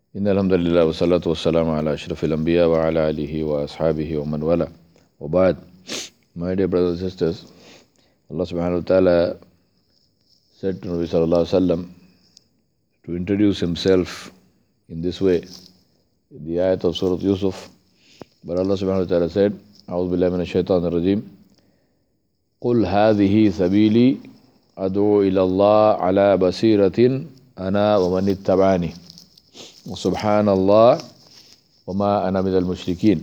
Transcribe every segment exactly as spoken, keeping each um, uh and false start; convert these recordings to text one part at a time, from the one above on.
إن الحمد لله والصلاة والسلام على أشرف الأنبياء وعلى آله وأصحابه ومن والاه وبعد. My dear brothers and sisters, Allah subhanahu wa ta'ala said to Nabi sallallahu alayhi wa sallam to introduce himself in this way in the ayat of Surah Yusuf. But Allah subhanahu wa ta'ala said, أعوذ بالله من الشيطان الرجيم قل هذه سبيلي أدعو إلى الله على بصيرة أنا ومن اتبعني وسبحان الله وما أنا من المشركين.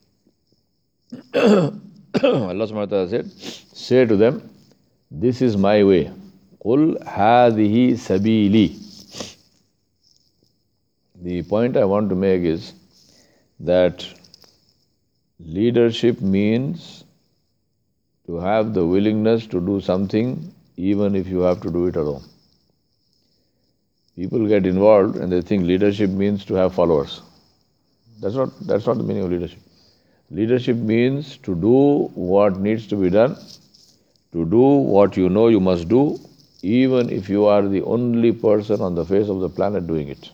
Allah subhanahu wa ta'ala said, say to them, this is my way. قل هذه سبيلي. The point I want to make is that leadership means to have the willingness to do something even if you have to do it alone. People get involved and they think leadership means to have followers. That's not, that's not the meaning of leadership. Leadership means to do what needs to be done, to do what you know you must do, even if you are the only person on the face of the planet doing it.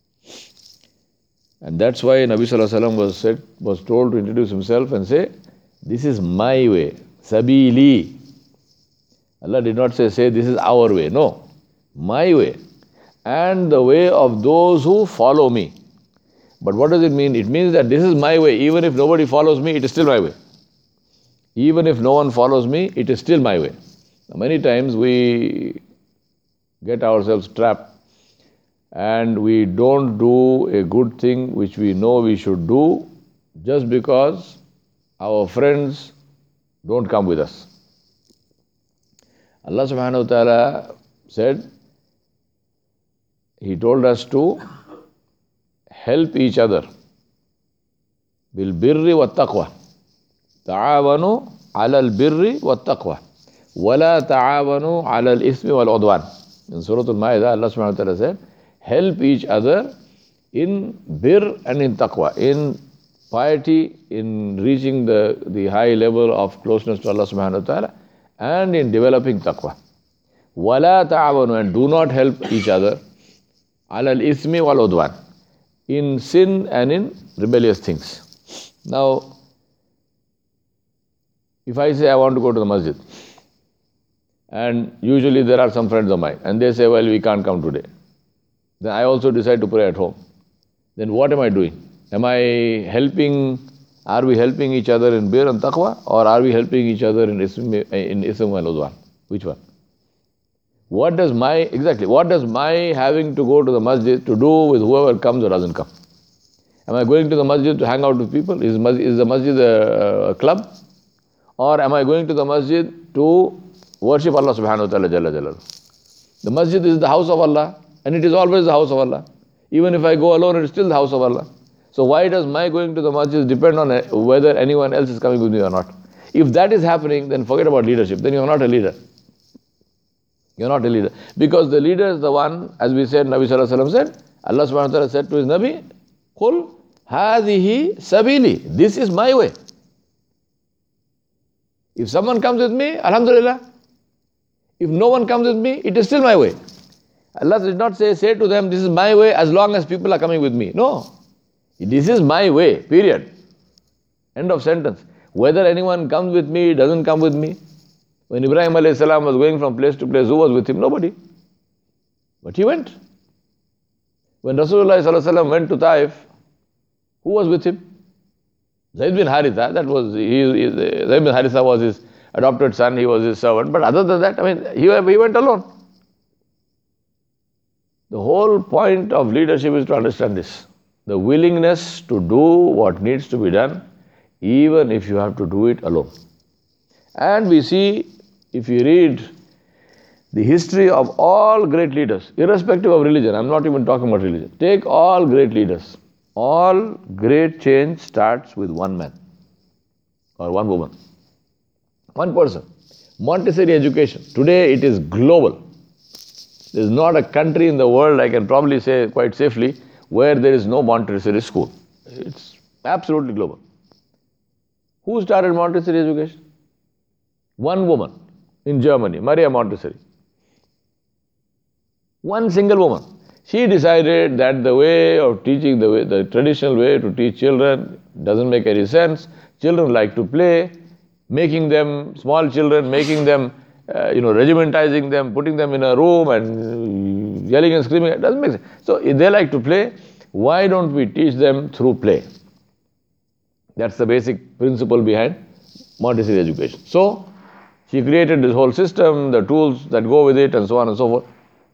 And that's why Nabi Sallallahu Alaihi Wasallam was said, was told to introduce himself and say, this is my way, sabili. Allah did not say, say this is our way. No, my way. And the way of those who follow me. But what does it mean? It means that this is my way. Even if nobody follows me, it is still my way. Even if no one follows me, it is still my way. Now, many times we get ourselves trapped and we don't do a good thing which we know we should do just because our friends don't come with us. Allah subhanahu wa ta'ala said, He told us to help each other. Bil birri wa taqwa. Ta'awanu ala al birri wa taqwa. Wala ta'awanu ala al ismi wal udwan. In Surah Al-Ma'idah, Allah subhanahu wa ta'ala said, help each other in bir and in taqwa, in piety, in reaching the, the high level of closeness to Allah subhanahu wa ta'ala, and in developing taqwa. Wala ta'awanu, and do not help each other ala al-ismi wal udwan, in sin and in rebellious things. Now, if I say I want to go to the masjid, and usually there are some friends of mine, and they say, well, we can't come today. Then I also decide to pray at home. Then what am I doing? Am I helping, are we helping each other in bir and taqwa, or are we helping each other in ism, in ism wal udwan? Which one? What does my, exactly, what does my having to go to the masjid to do with whoever comes or doesn't come? Am I going to the masjid to hang out with people? Is, is the masjid a, a club? Or am I going to the masjid to worship Allah subhanahu wa ta'ala jalla jalaluhu? The masjid is the house of Allah, and it is always the house of Allah. Even if I go alone, it is still the house of Allah. So why does my going to the masjid depend on whether anyone else is coming with me or not? If that is happening, then forget about leadership. Then you are not a leader. You're not a leader. Because the leader is the one, as we said, Nabi Sallallahu Alaihi Wasallam said, Allah Subhanahu wa Ta'ala said to his Nabi, Qul hadhihi sabili. This is my way. If someone comes with me, Alhamdulillah. If no one comes with me, it is still my way. Allah did not say, say to them, this is my way as long as people are coming with me. No. This is my way, period. End of sentence. Whether anyone comes with me, doesn't come with me. When Ibrahim alayhi salam was going from place to place, who was with him? Nobody. But he went. When Rasulullah sallallahu alaihi wasallam went to Taif, who was with him? Zayd bin Haritha. That was, he, he, Zayd bin Haritha was his adopted son, he was his servant. But other than that, I mean, he, he went alone. The whole point of leadership is to understand this. The willingness to do what needs to be done, even if you have to do it alone. And we see, if you read the history of all great leaders, irrespective of religion, I'm not even talking about religion, take all great leaders. All great change starts with one man or one woman. One person. Montessori education. Today it is global. There is not a country in the world, I can probably say quite safely, where there is no Montessori school. It's absolutely global. Who started Montessori education? One woman in Germany, Maria Montessori. One single woman. She decided that the way of teaching, the way, the traditional way to teach children doesn't make any sense. Children like to play, making them, small children, making them, uh, you know, regimentizing them, putting them in a room and yelling and screaming, it doesn't make sense. So if they like to play, why don't we teach them through play? That's the basic principle behind Montessori education. So she created this whole system, the tools that go with it, and so on and so forth.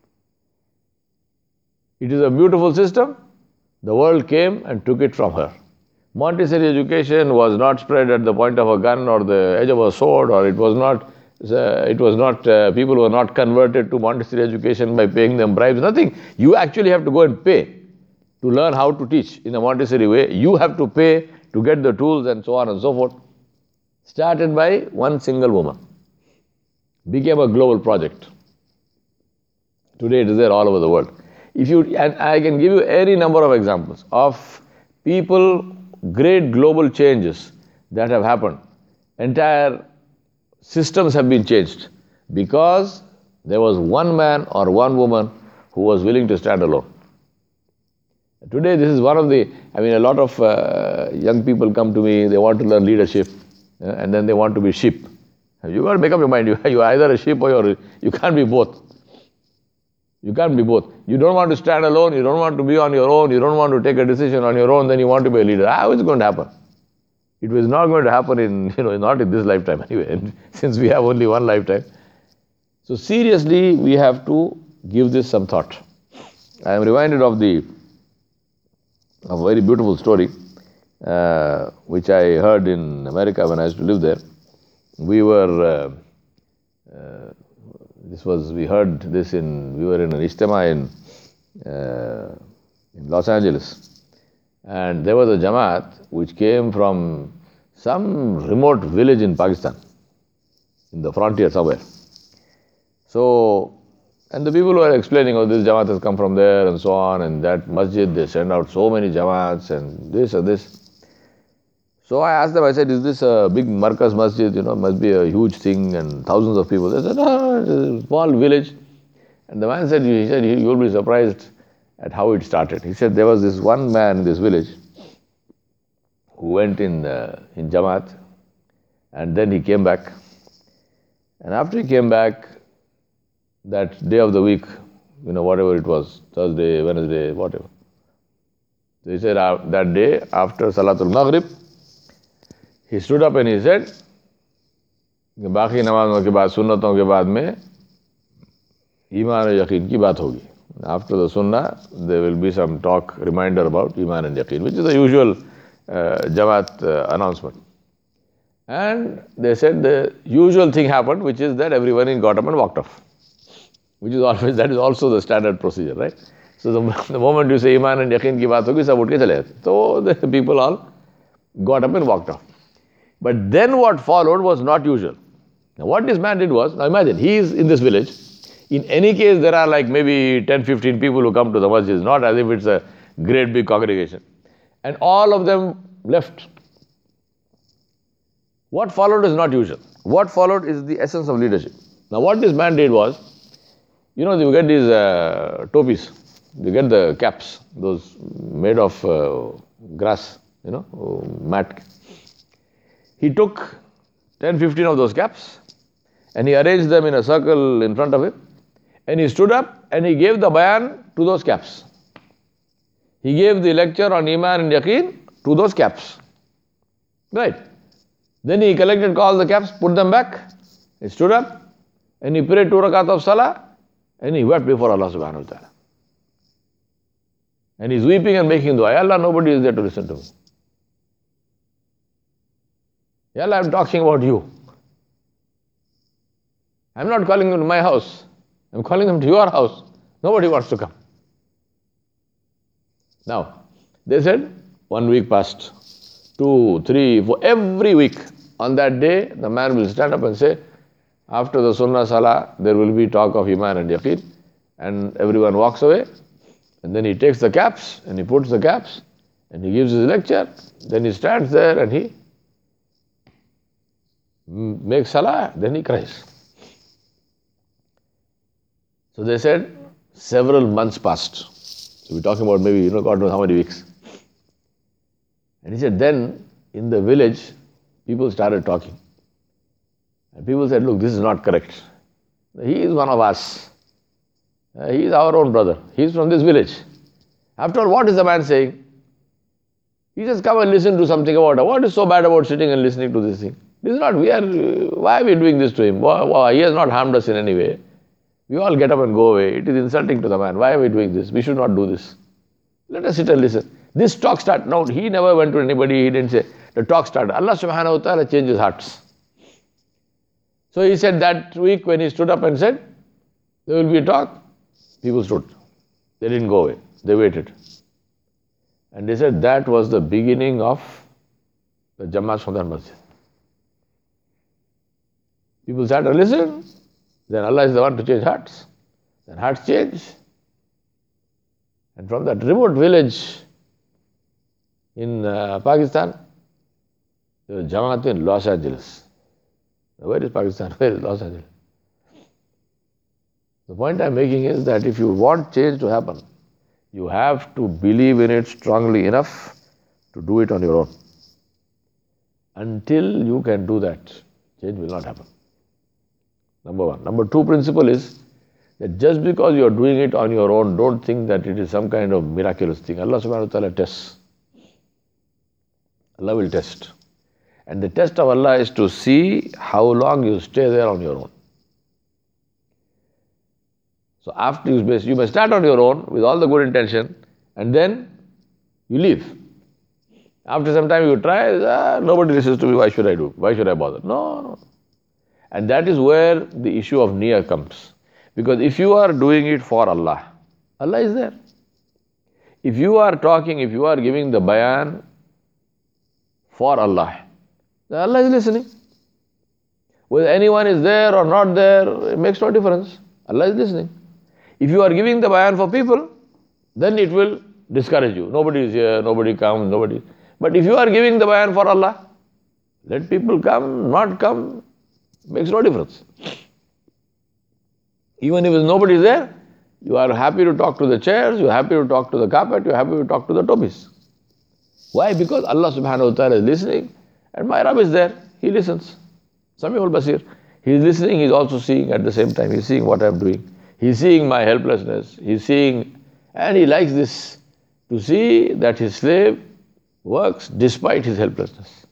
It is a beautiful system. The world came and took it from her. Montessori education was not spread at the point of a gun or the edge of a sword, or it was not, uh, it was not, uh, people were not converted to Montessori education by paying them bribes, nothing. You actually have to go and pay to learn how to teach in a Montessori way. You have to pay to get the tools and so on and so forth. Started by one single woman. Became a global project. Today it is there all over the world. If you, and I can give you any number of examples of people, great global changes that have happened. Entire systems have been changed because there was one man or one woman who was willing to stand alone. Today this is one of the, I mean a lot of uh, young people come to me, they want to learn leadership uh, and then they want to be sheep. You got to make up your mind, you, you are either a sheep or you're, you can't be both. You can't be both. You don't want to stand alone, you don't want to be on your own, you don't want to take a decision on your own, then you want to be a leader. How is it going to happen? It was not going to happen in, you know, not in this lifetime anyway, since we have only one lifetime. So seriously, we have to give this some thought. I am reminded of the, of a very beautiful story, uh, which I heard in America when I used to live there. We were, uh, uh, this was, we heard this in, we were in an Ijtema in, uh, in Los Angeles. And there was a Jamaat which came from some remote village in Pakistan, in the frontier somewhere. So, and the people were explaining, oh, this Jamaat has come from there and so on, and that masjid, they send out so many Jamaats and this and this. So I asked them, I said, is this a big Markaz masjid, you know, must be a huge thing and thousands of people. They said, no, it's a small village. And the man said, he said, you will be surprised at how it started. He said, there was this one man in this village who went in, uh, in Jamaat, and then he came back. And after he came back, that day of the week, you know, whatever it was, Thursday, Wednesday, whatever. So he said, uh, that day, after Salatul Maghrib, he stood up and he said, बाकी नमाज़ों के बाद, सुन्नतों के बाद में ईमान और यकीन की बात होगी. After the sunnah, there will be some talk, reminder about iman and yaqeen, which is the usual uh, Jamaat uh, announcement. And they said the usual thing happened, which is that everyone got up and walked off. Which is always, that is also the standard procedure, right? So the, the moment you say iman and yaqeen ki baat hogi, sab utke chale jate. So the people all got up and walked off. But then what followed was not usual. Now what this man did was, now imagine, he is in this village. In any case, there are like maybe ten, fifteen people who come to the masjid. It's not as if it's a great big congregation. And all of them left. What followed is not usual. What followed is the essence of leadership. Now what this man did was, you know, you get these uh, topis, you get the caps, those made of uh, grass, you know, mat. He took ten, fifteen of those caps and he arranged them in a circle in front of him, and he stood up and he gave the bayan to those caps. He gave the lecture on iman and yaqeen to those caps. Right. Then he collected all the caps, put them back, he stood up and he prayed two rakat of salah and he wept before Allah subhanahu wa ta'ala. And he's weeping and making dua. Ya Allah, nobody is there to listen to me. Ya Allah, I'm talking about you. I'm not calling them to my house. I'm calling them to your house. Nobody wants to come. Now, they said, one week passed, two, three, four, every week. On that day, the man will stand up and say, after the Sunnah Salah, there will be talk of Iman and Yaqeen. And everyone walks away. And then he takes the caps and he puts the caps and he gives his lecture. Then he stands there and he makes Salah, then he cries. So they said, several months passed. So we're talking about maybe, you know, God knows how many weeks. And he said, then in the village, people started talking. And people said, look, this is not correct. He is one of us. Uh, he is our own brother. He is from this village. After all, what is the man saying? He says, come and listen to something about it. What is so bad about sitting and listening to this thing? This is not, we are, why are we doing this to him? Why, why? He has not harmed us in any way. We all get up and go away. It is insulting to the man. Why are we doing this? We should not do this. Let us sit and listen. This talk started. No, he never went to anybody. He didn't say. The talk started. Allah subhanahu wa ta'ala changes hearts. So he said that week when he stood up and said, there will be a talk, people stood. They didn't go away. They waited. And they said that was the beginning of the Jamaat from that masjid. People sat and listened. Then Allah is the one to change hearts. Then hearts change. And from that remote village in uh, Pakistan, there was Jamaat in Los Angeles. Where is Pakistan? Where is Los Angeles? The point I'm making is that if you want change to happen, you have to believe in it strongly enough to do it on your own. Until you can do that, change will not happen. Number one. Number two principle is that just because you are doing it on your own, don't think that it is some kind of miraculous thing. Allah subhanahu wa ta'ala tests. Allah will test. And the test of Allah is to see how long you stay there on your own. So after you may, you may start on your own with all the good intention and then you leave. After some time you try, ah, nobody listens to me, why should I do? Why should I bother? No, no. And that is where the issue of niyyah comes. Because if you are doing it for Allah, Allah is there. If you are talking, if you are giving the bayan for Allah, then Allah is listening. Whether anyone is there or not there, it makes no difference. Allah is listening. If you are giving the bayan for people, then it will discourage you. Nobody is here, nobody comes, nobody. But if you are giving the bayan for Allah, let people come, not come, makes no difference. Even if nobody is there, you are happy to talk to the chairs, you are happy to talk to the carpet, you are happy to talk to the topis. Why? Because Allah subhanahu wa ta'ala is listening and my Rabb is there. He listens. Sami'ul Basir. He is listening, he is also seeing at the same time. He is seeing what I am doing. He is seeing my helplessness. He is seeing, and he likes this, to see that his slave works despite his helplessness.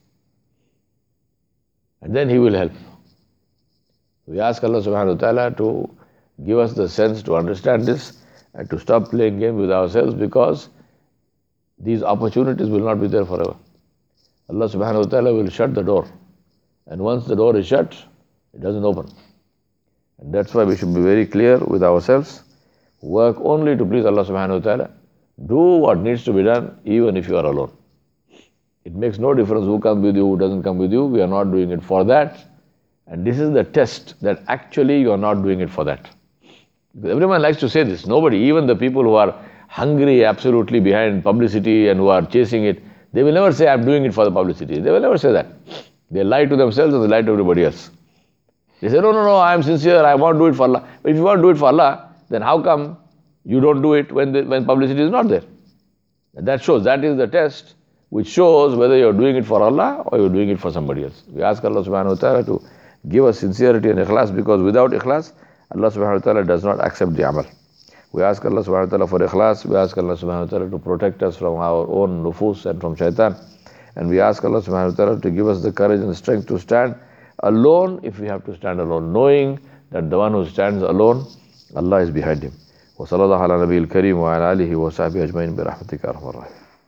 And then he will help. We ask Allah subhanahu wa ta'ala to give us the sense to understand this and to stop playing games with ourselves, because these opportunities will not be there forever. Allah subhanahu wa ta'ala will shut the door. And once the door is shut, it doesn't open. And that's why we should be very clear with ourselves. Work only to please Allah subhanahu wa ta'ala. Do what needs to be done even if you are alone. It makes no difference who comes with you, who doesn't come with you. We are not doing it for that. And this is the test that actually you are not doing it for that. Because everyone likes to say this. Nobody, even the people who are hungry absolutely behind publicity and who are chasing it, they will never say, I'm doing it for the publicity. They will never say that. They lie to themselves and they lie to everybody else. They say, no, no, no, I am sincere, I want to do it for Allah. But if you want to do it for Allah, then how come you don't do it when, the, when publicity is not there? And that shows, that is the test which shows whether you are doing it for Allah or you are doing it for somebody else. We ask Allah subhanahu wa ta'ala to give us sincerity and ikhlas, because without ikhlas, Allah subhanahu wa ta'ala does not accept the amal. We ask Allah subhanahu wa ta'ala for ikhlas. We ask Allah subhanahu wa ta'ala to protect us from our own nufus and from shaitan. And we ask Allah subhanahu wa ta'ala to give us the courage and strength to stand alone if we have to stand alone, knowing that the one who stands alone, Allah is behind him. Wa sallallahu ala nabiyil kareem wa ala alihi wa sahbihi ajmain bi rahmatika arhamar rahim.